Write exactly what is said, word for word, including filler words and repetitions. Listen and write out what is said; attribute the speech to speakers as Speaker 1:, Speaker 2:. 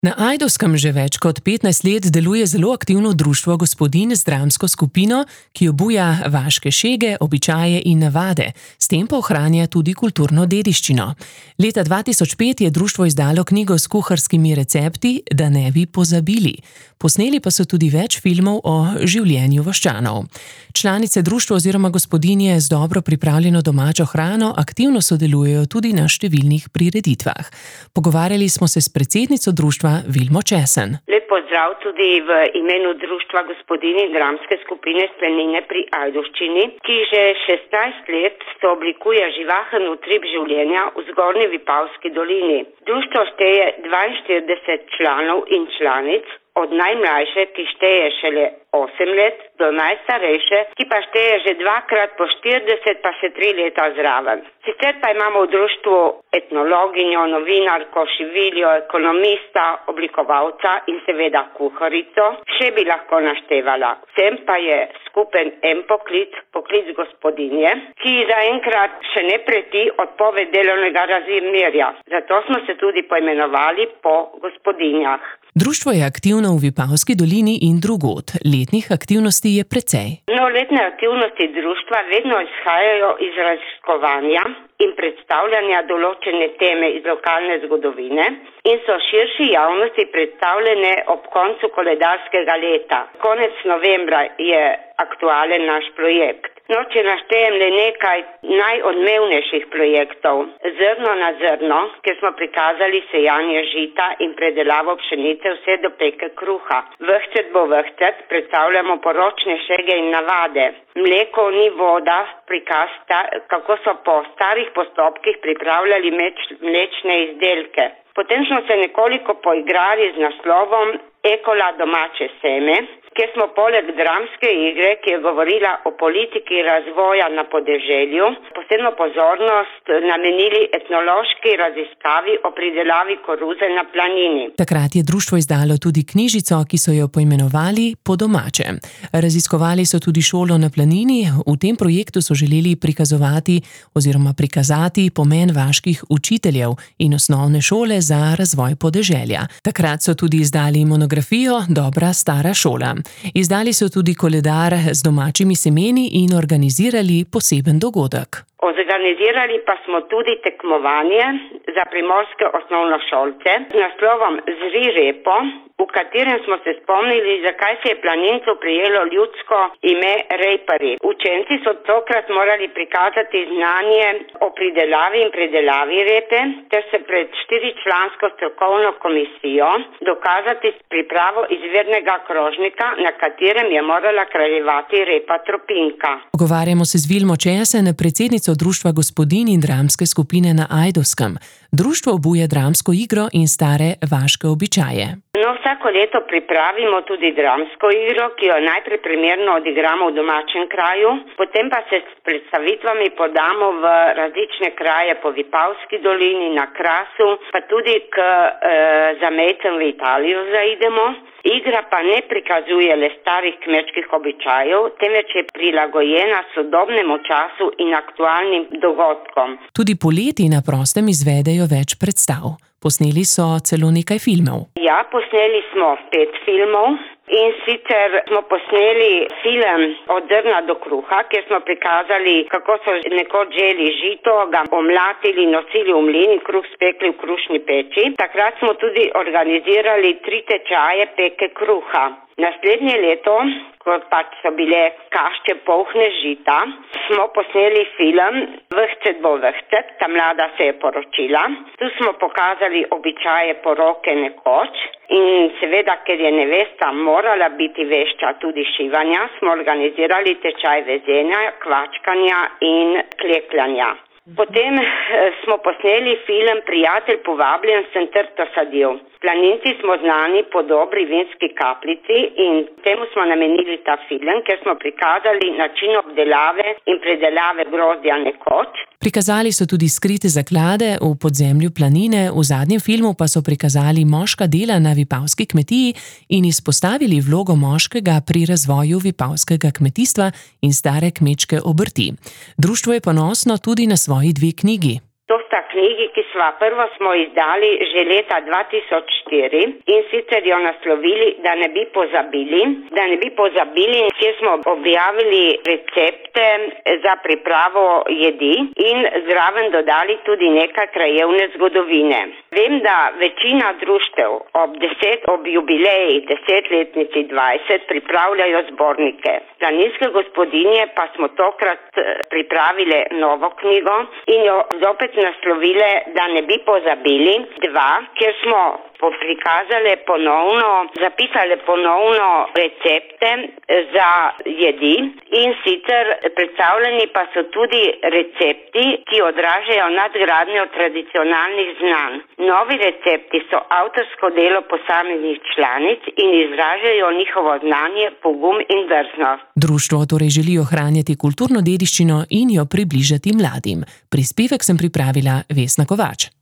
Speaker 1: Na Ajdovskem že več kot petnajst let deluje zelo aktivno društvo Gospodinj z dramsko skupino, ki obuja vaške šege, običaje in navade, s tem pa ohranja tudi kulturno dediščino. Leta dva tisoč pet je društvo izdalo knjigo s kuharskimi recepti, da ne bi pozabili. Posneli pa so tudi več filmov o življenju vaščanov. Članice društva oziroma gospodinje z dobro pripravljeno domačo hrano aktivno sodelujejo tudi na številnih prireditvah. Pogovarjali smo se s predsednico društva Vilmo Česen.
Speaker 2: Lep pozdrav tudi v imenu društva Gospodinj dramske skupine Splenine pri Ajdovščini, ki že šestnajst let sooblikuje živahen utrip življenja v Zgornji Vipavski dolini. Društvo šteje dvainštirideset članov in članic, od najmlajše, ki šteje šele osem let, do najstarejše, ki pa šteje že dvakrat po štirideset, pa še tri leta zraven. Sicer pa imamo v društvu etnologinjo, novinarko, šiviljo, ekonomista, oblikovalca in seveda kuharico. Še bi lahko naštevala. Vsem pa je skupen en poklic, poklic gospodinje, ki zaenkrat še ne preti odpoved delovnega razmerja. Zato smo se tudi poimenovali po gospodinjah.
Speaker 1: Društvo je aktivno v Vipavski dolini in drugod. Letnih aktivnosti je precej.
Speaker 2: No, letne aktivnosti društva vedno izhajajo iz raziskovanja in predstavljanja določene teme iz lokalne zgodovine in so širši javnosti predstavljene ob koncu koledarskega leta. Konec novembra je aktualen naš projekt. No, če naštejem le nekaj najodmevnejših projektov. Zrno na zrno, kjer smo prikazali sejanje žita in predelavo pšenice vse do peke kruha. Vrhcet bo vrhcet, predstavljamo poročne šege in navade. Mleko ni voda, prikaz, kako so po starih postopkih pripravljali meč, mlečne izdelke. Potem smo se nekoliko poigrali z naslovom Ekola domače seme, kjer smo poleg dramske igre, ki je govorila o politiki razvoja na podeželju, posebno pozornost namenili etnološki raziskavi o pridelavi koruze na planini.
Speaker 1: Takrat je društvo izdalo tudi knjižico, ki so jo poimenovali Po domače. Raziskovali so tudi šolo na planini. V tem projektu so želeli prikazovati oziroma prikazati pomen vaških učiteljev in osnovne šole za razvoj podeželja. Takrat so tudi izdali monografijo Dobra stara šola. Izdali so tudi koledar z domačimi semeni in organizirali poseben dogodek.
Speaker 2: Organizirali pa smo tudi tekmovanje za primorske osnovnošolce z naslovom Zri repo, v katerem smo se spomnili, zakaj se je planincu prijelo ljudsko ime rejpari. Učenci so tokrat morali prikazati znanje o pridelavi in predelavi repe, ter se pred štiričlansko strokovno komisijo dokazati s pripravo izvirnega krožnika, na katerem je morala kraljevati repa tropinka.
Speaker 1: Pogovarjamo se z Vilmo Česen, predsednico društva Gospodinj in dramske skupine na Ajdovskem. Društvo obuja dramsko igro in stare vaške običaje.
Speaker 2: No, vsako leto pripravimo tudi dramsko igro, ki jo najprej primerno odigramo v domačem kraju, potem pa se s predstavitvami podamo v različne kraje po Vipavski dolini, na Krasu, pa tudi k e, zamejcem v Italijo zaidemo. Igra pa ne prikazuje le starih kmečkih običajev, temveč je prilagojena sodobnemu času in aktualnim dogodkom.
Speaker 1: Tudi poleti na prostem izvedejo več predstav. Posneli so celo nekaj filmov.
Speaker 2: Ja, posneli smo pet filmov. In sicer smo posneli film Od drna do kruha, kjer smo prikazali, kako so nekoč želi žito, ga omlatili, nosili v mlin in kruh spekli v krušni peči. Takrat smo tudi organizirali tri tečaje peke kruha. Naslednje leto, ko pač so bile kašče polhne žita, smo posneli film Vrhcet bo vrhcet, ta mlada se je poročila. Tu smo pokazali običaje poroke nekoč in seveda, ker je nevesta morala biti vešča tudi šivanja, smo organizirali tečaj vezenja, kvačkanja in klekljanja. Potem smo posneli film Prijatelj povabljen, sem trto sadil. Planinci smo znani po dobri vinski kapljici in temu smo namenili ta film, ker smo prikazali način obdelave in predelave grozdja nekoč.
Speaker 1: Prikazali so tudi skrite zaklade v podzemlju planine, v zadnjem filmu pa so prikazali moška dela na vipavski kmetiji in izpostavili vlogo moškega pri razvoju vipavskega kmetijstva in stare kmečke obrti. Društvo je ponosno tudi na svoji dve knjigi.
Speaker 2: To sta knjigi, ki sva prvo smo izdali že leta dva tisoč štiri in sicer jo naslovili, da ne bi pozabili, da ne bi pozabili, kjer smo objavili recepte za pripravo jedi in zraven dodali tudi nekaj krajevne zgodovine. Vem, da večina društev ob deset, ob jubileji, desetletnici dvajset pripravljajo zbornike. Planinske gospodinje pa smo tokrat pripravile novo knjigo in jo zopet naslovile, da ne bi pozabili, dva, kjer smo prikazali ponovno, zapisali ponovno recepte za jedi in sicer predstavljeni pa so tudi recepti, ki odražajo nadgradnjo tradicionalnih znanj. Novi recepti so avtorsko delo posameznih članic in izražajo njihovo znanje, pogum in drznost.
Speaker 1: Društvo torej želi ohranjati kulturno dediščino in jo približati mladim. Prispevek sem pripravila Vesna Kovač.